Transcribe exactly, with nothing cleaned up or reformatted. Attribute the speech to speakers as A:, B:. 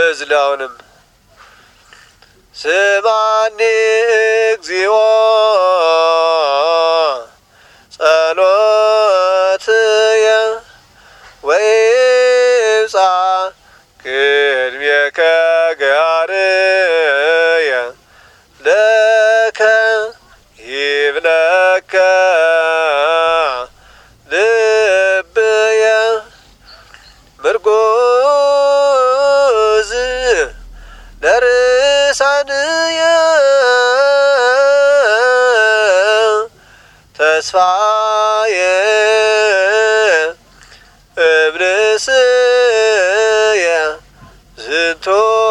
A: እዝላውንም ስማኒ እግዚኦ ጸሎትየ ወይብጻሕ ቅድሜከ ገአርየ ለከ ይብለከ ልብየ ምርጉዝ ለርሳንየ ተስፋየ እብርስየ ዝንቶ